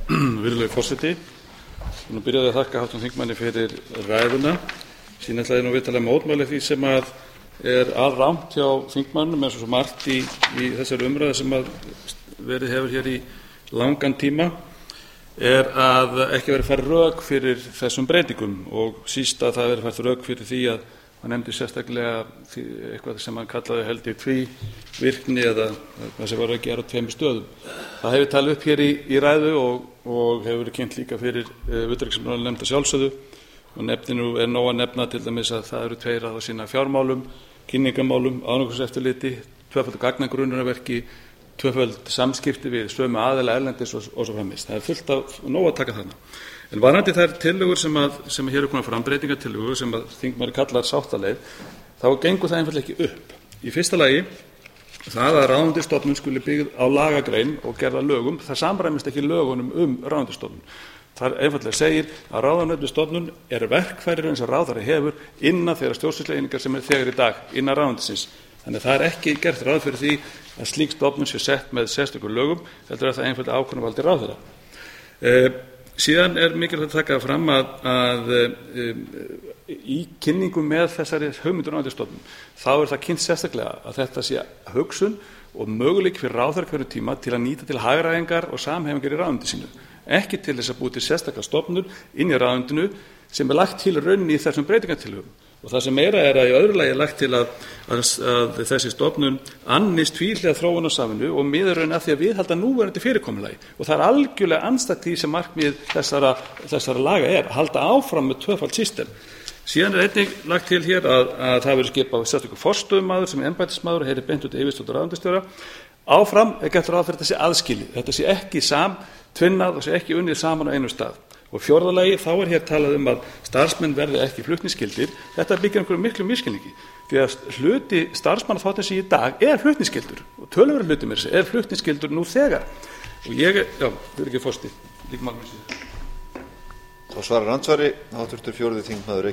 Virðulegi forseti. Nú byrjaði að þakka hv. þingmanni fyrir ræðuna. Síðan ætlaði ég nú vitanlega mótmæla því sem alrangt hjá þingmannum eins og svo margt í þessari umræðu sem verið hefur hér í langan tíma að ekki verið færð rök fyrir þessum breytingum og síst að það verið færð rök fyrir því að hann nefndi sérstaklega eitthvað sem hann kallaði held ég tvívirkni eða það sem var að gera á tveimur stöðum. Það hefur talið upp hér í ræðu og hefur verið kynnt líka fyrir utanríkismálanefnd að sjálfsögðu og nefninu nóg að nefna til dæmis að það eru tveir að sinna fjármálum, kynningarmálum, árangureftirliti, tvöfaldur gagnagrunarverki, tvöföld samskipti við sömu aðila erlendis og svo framvegis. Það er fullt af nóg að taka þarna. En varðandi þær tillögur sem hér eru komnar fram, breytingartillögur sem þingmaður kallar sáttaleið, þá gengur það einfaldlega ekki upp. Í fyrsta lagi það að ráðuneytisstofnun skuli byggð á lagagrein og gerð að lögum, það samræmist ekki lögunum ráðuneytisstofnun. Það einfaldlega segir að ráðuneytisstofnun er verkfærir eins og ráðherra hefur innan þeirra stjórnsýslueiningar sem þegar í dag innan ráðuneytisins. Þannig að það er ekki gert ráð fyrir því að slík stofnun sé sett með sérstökum lögum, heldur að það einfaldlega ákvörðunarvaldi ráðherra. Síðan er mikilvægt að taka fram að í kynningum með þessari hugmyndur ráðuneytisstofnun þá er það kynnt sérstaklega að þetta sé hugsun og möguleiki fyrir ráðherra hverju tíma til að nýta til hagræðingar og samhæfingar í ráðuneyti sínu, ekki til þess að búa til sérstakar stofnun inn í ráðuneytinu sem er lagt til rauninni í þessum breytingartillögum. Og það sem meira er að í öðru lagi er lagt til að þessi stofnun annist tvíhliða þróunarsamvinnu og miðar raun að því að viðhalda núverandi fyrirkomulagi. Og það er algjörlega andstætt því sem markmið þessara laga er, að halda áfram með tvöfalt system. Síðan er einnig lagt til hér að það verður skipað sérstökur forstöðumaður sem er embættismaður og heyrir beint út yfirstjórnar ráðuneytisstjóra. Áfram er gert ráð fyrir þetta sé aðskilið. Þetta sé ekki samtvinnað og sé ekki unnið saman á einum stað. Og fjórða lagi þá er hér talað að starfsmenn verði ekki flutningsskyldir. Þetta byggir einhverjum miklu misskilningi. Því að hluti starfsmanna þáttarins í dag er flutningsskyldur og töluverður hluti mér er flutningsskyldur nú þegar. Og fyrir ekki forseti, líka málum í síðan. Þá svarar andsvari hv. 4. þingmaður